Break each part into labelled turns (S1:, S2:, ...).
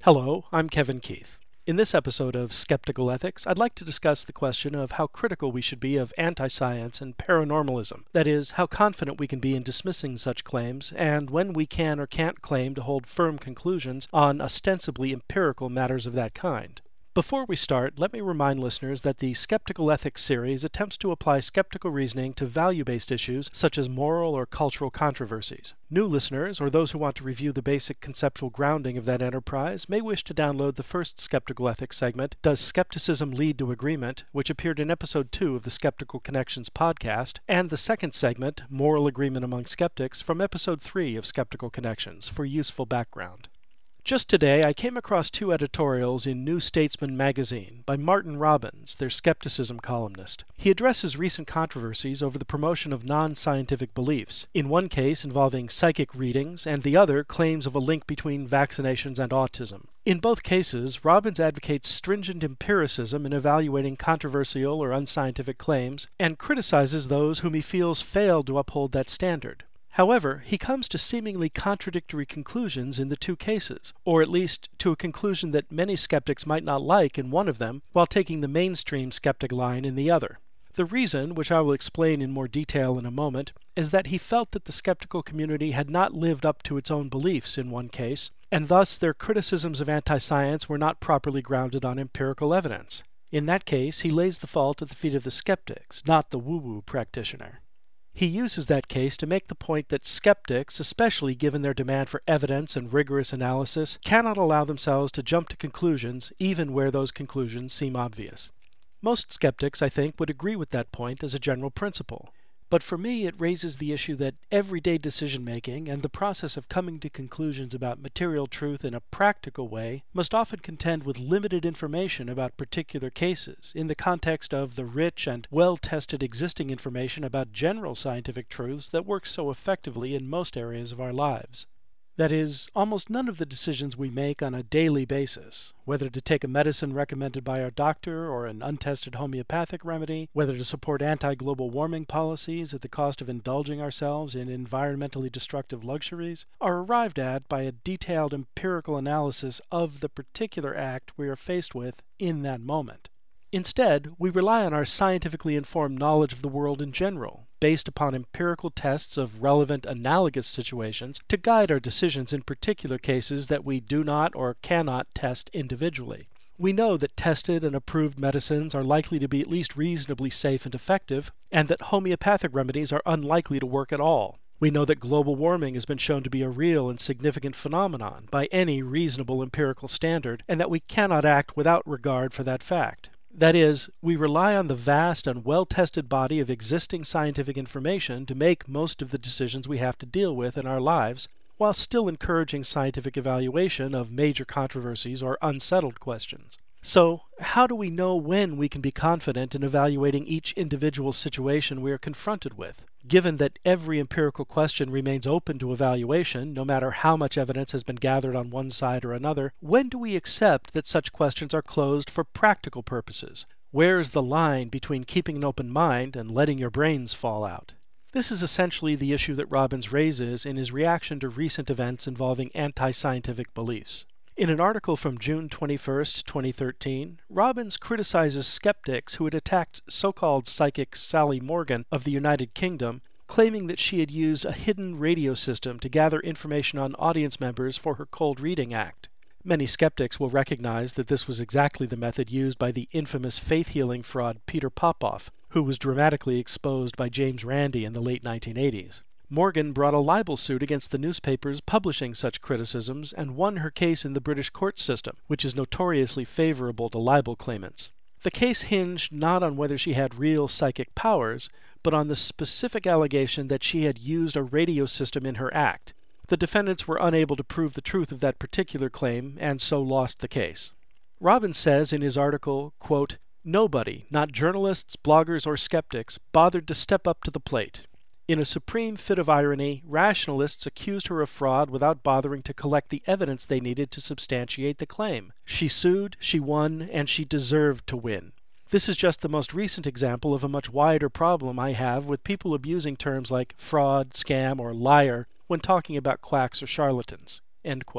S1: Hello, I'm Kevin Keith. In this episode of Skeptical Ethics, I'd like to discuss the question of how critical we should be of anti-science and paranormalism. That is, how confident we can be in dismissing such claims, and when we can or can't claim to hold firm conclusions on ostensibly empirical matters of that kind. Before we start, let me remind listeners that the Skeptical Ethics series attempts to apply skeptical reasoning to value-based issues such as moral or cultural controversies. New listeners, or those who want to review the basic conceptual grounding of that enterprise, may wish to download the first Skeptical Ethics segment, Does Skepticism Lead to Agreement?, which appeared in Episode 2 of the Skeptical Connections podcast, and the second segment, Moral Agreement Among Skeptics, from Episode 3 of Skeptical Connections, for useful background. Just today, I came across two editorials in New Statesman magazine by Martin Robbins, their skepticism columnist. He addresses recent controversies over the promotion of non-scientific beliefs, in one case involving psychic readings, and the other claims of a link between vaccinations and autism. In both cases, Robbins advocates stringent empiricism in evaluating controversial or unscientific claims, and criticizes those whom he feels failed to uphold that standard. However, he comes to seemingly contradictory conclusions in the two cases, or at least to a conclusion that many skeptics might not like in one of them, while taking the mainstream skeptic line in the other. The reason, which I will explain in more detail in a moment, is that he felt that the skeptical community had not lived up to its own beliefs in one case, and thus their criticisms of anti-science were not properly grounded on empirical evidence. In that case, he lays the fault at the feet of the skeptics, not the woo-woo practitioner. He uses that case to make the point that skeptics, especially given their demand for evidence and rigorous analysis, cannot allow themselves to jump to conclusions even where those conclusions seem obvious. Most skeptics, I think, would agree with that point as a general principle. But for me, it raises the issue that everyday decision-making and the process of coming to conclusions about material truth in a practical way must often contend with limited information about particular cases in the context of the rich and well-tested existing information about general scientific truths that works so effectively in most areas of our lives. That is, almost none of the decisions we make on a daily basis, whether to take a medicine recommended by our doctor or an untested homeopathic remedy, whether to support anti-global warming policies at the cost of indulging ourselves in environmentally destructive luxuries, are arrived at by a detailed empirical analysis of the particular act we are faced with in that moment. Instead, we rely on our scientifically informed knowledge of the world in general, based upon empirical tests of relevant analogous situations, to guide our decisions in particular cases that we do not or cannot test individually. We know that tested and approved medicines are likely to be at least reasonably safe and effective, and that homeopathic remedies are unlikely to work at all. We know that global warming has been shown to be a real and significant phenomenon by any reasonable empirical standard, and that we cannot act without regard for that fact. That is, we rely on the vast and well-tested body of existing scientific information to make most of the decisions we have to deal with in our lives, while still encouraging scientific evaluation of major controversies or unsettled questions. So, how do we know when we can be confident in evaluating each individual situation we are confronted with? Given that every empirical question remains open to evaluation, no matter how much evidence has been gathered on one side or another, when do we accept that such questions are closed for practical purposes? Where is the line between keeping an open mind and letting your brains fall out? This is essentially the issue that Robbins raises in his reaction to recent events involving anti-scientific beliefs. In an article from June 21, 2013, Robbins criticizes skeptics who had attacked so-called psychic Sally Morgan of the United Kingdom, claiming that she had used a hidden radio system to gather information on audience members for her cold reading act. Many skeptics will recognize that this was exactly the method used by the infamous faith-healing fraud Peter Popoff, who was dramatically exposed by James Randi in the late 1980s. Morgan brought a libel suit against the newspapers publishing such criticisms and won her case in the British court system, which is notoriously favorable to libel claimants. The case hinged not on whether she had real psychic powers, but on the specific allegation that she had used a radio system in her act. The defendants were unable to prove the truth of that particular claim, and so lost the case. Robbins says in his article, quote, "Nobody, not journalists, bloggers, or skeptics, bothered to step up to the plate. In a supreme fit of irony, rationalists accused her of fraud without bothering to collect the evidence they needed to substantiate the claim. She sued, she won, and she deserved to win. This is just the most recent example of a much wider problem I have with people abusing terms like fraud, scam, or liar when talking about quacks or charlatans." End quote.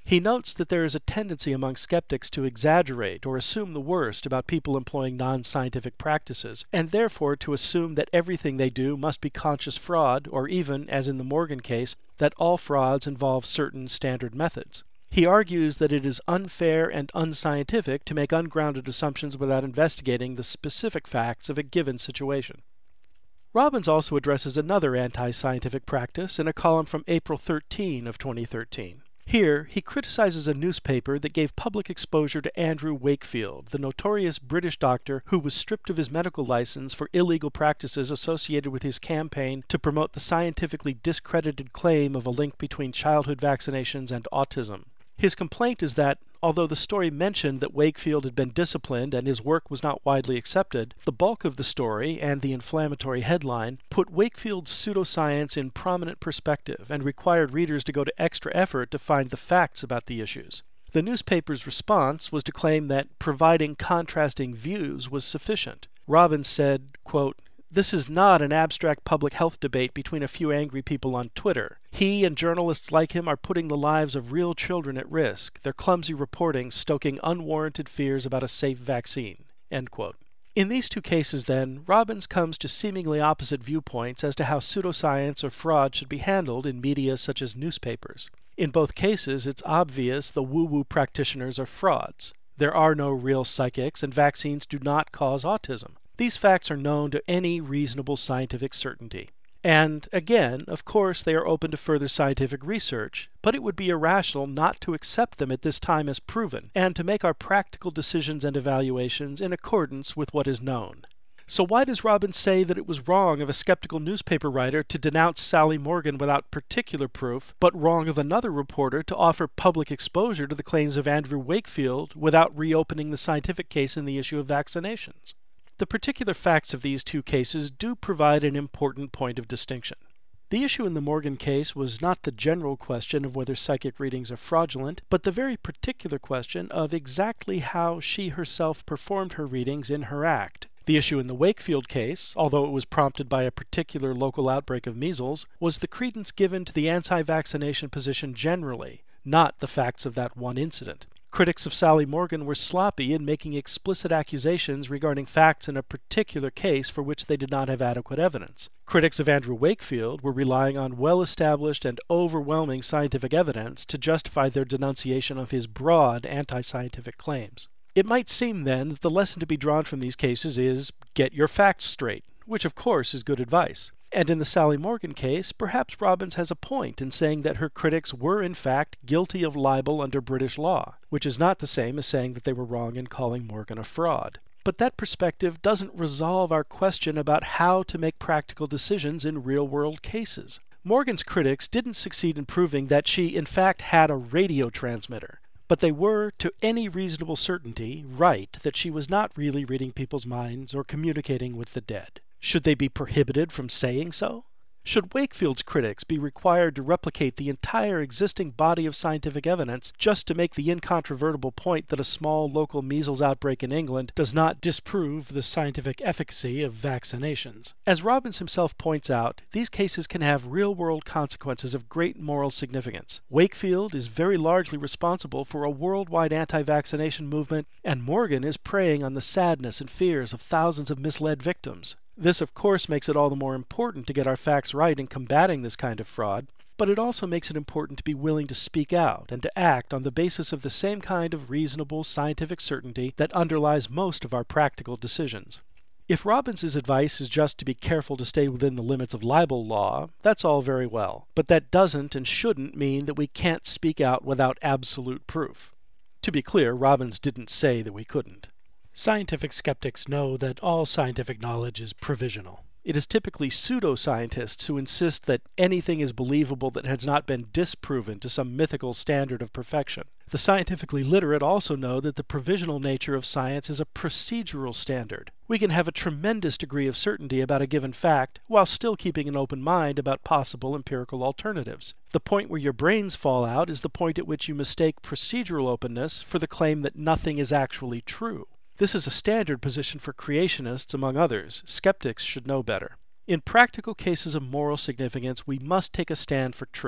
S1: He notes that there is a tendency among skeptics to exaggerate or assume the worst about people employing non-scientific practices, and therefore to assume that everything they do must be conscious fraud, or even, as in the Morgan case, that all frauds involve certain standard methods. He argues that it is unfair and unscientific to make ungrounded assumptions without investigating the specific facts of a given situation. Robbins also addresses another anti-scientific practice in a column from April 13 of 2013. Here, he criticizes a newspaper that gave public exposure to Andrew Wakefield, the notorious British doctor who was stripped of his medical license for illegal practices associated with his campaign to promote the scientifically discredited claim of a link between childhood vaccinations and autism. His complaint is that, although the story mentioned that Wakefield had been disciplined and his work was not widely accepted, the bulk of the story and the inflammatory headline put Wakefield's pseudoscience in prominent perspective and required readers to go to extra effort to find the facts about the issues. The newspaper's response was to claim that providing contrasting views was sufficient. Robbins said, quote, "This is not an abstract public health debate between a few angry people on Twitter. He and journalists like him are putting the lives of real children at risk, their clumsy reporting stoking unwarranted fears about a safe vaccine." End quote. In these two cases, then, Robbins comes to seemingly opposite viewpoints as to how pseudoscience or fraud should be handled in media such as newspapers. In both cases, it's obvious the woo-woo practitioners are frauds. There are no real psychics, and vaccines do not cause autism. These facts are known to any reasonable scientific certainty. And, again, of course, they are open to further scientific research, but it would be irrational not to accept them at this time as proven, and to make our practical decisions and evaluations in accordance with what is known. So why does Robbins say that it was wrong of a skeptical newspaper writer to denounce Sally Morgan without particular proof, but wrong of another reporter to offer public exposure to the claims of Andrew Wakefield without reopening the scientific case in the issue of vaccinations? The particular facts of these two cases do provide an important point of distinction. The issue in the Morgan case was not the general question of whether psychic readings are fraudulent, but the very particular question of exactly how she herself performed her readings in her act. The issue in the Wakefield case, although it was prompted by a particular local outbreak of measles, was the credence given to the anti-vaccination position generally, not the facts of that one incident. Critics of Sally Morgan were sloppy in making explicit accusations regarding facts in a particular case for which they did not have adequate evidence. Critics of Andrew Wakefield were relying on well-established and overwhelming scientific evidence to justify their denunciation of his broad anti-scientific claims. It might seem, then, that the lesson to be drawn from these cases is, get your facts straight, which of course is good advice. And in the Sally Morgan case, perhaps Robbins has a point in saying that her critics were in fact guilty of libel under British law, which is not the same as saying that they were wrong in calling Morgan a fraud. But that perspective doesn't resolve our question about how to make practical decisions in real-world cases. Morgan's critics didn't succeed in proving that she in fact had a radio transmitter, but they were, to any reasonable certainty, right that she was not really reading people's minds or communicating with the dead. Should they be prohibited from saying so? Should Wakefield's critics be required to replicate the entire existing body of scientific evidence just to make the incontrovertible point that a small local measles outbreak in England does not disprove the scientific efficacy of vaccinations? As Robbins himself points out, these cases can have real-world consequences of great moral significance. Wakefield is very largely responsible for a worldwide anti-vaccination movement, and Morgan is preying on the sadness and fears of thousands of misled victims. This, of course, makes it all the more important to get our facts right in combating this kind of fraud, but it also makes it important to be willing to speak out and to act on the basis of the same kind of reasonable scientific certainty that underlies most of our practical decisions. If Robbins's advice is just to be careful to stay within the limits of libel law, that's all very well, but that doesn't and shouldn't mean that we can't speak out without absolute proof. To be clear, Robbins didn't say that we couldn't. Scientific skeptics know that all scientific knowledge is provisional. It is typically pseudoscientists who insist that anything is believable that has not been disproven to some mythical standard of perfection. The scientifically literate also know that the provisional nature of science is a procedural standard. We can have a tremendous degree of certainty about a given fact while still keeping an open mind about possible empirical alternatives. The point where your brains fall out is the point at which you mistake procedural openness for the claim that nothing is actually true. This is a standard position for creationists, among others. Skeptics should know better. In practical cases of moral significance, we must take a stand for truth.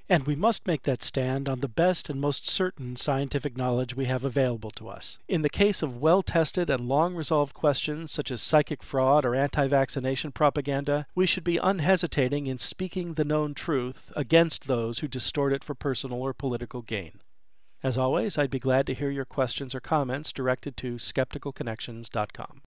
S1: And we must make that stand on the best and most certain scientific knowledge we have available to us. In the case of well-tested and long-resolved questions such as psychic fraud or anti-vaccination propaganda, we should be unhesitating in speaking the known truth against those who distort it for personal or political gain. As always, I'd be glad to hear your questions or comments directed to skepticalconnections.com.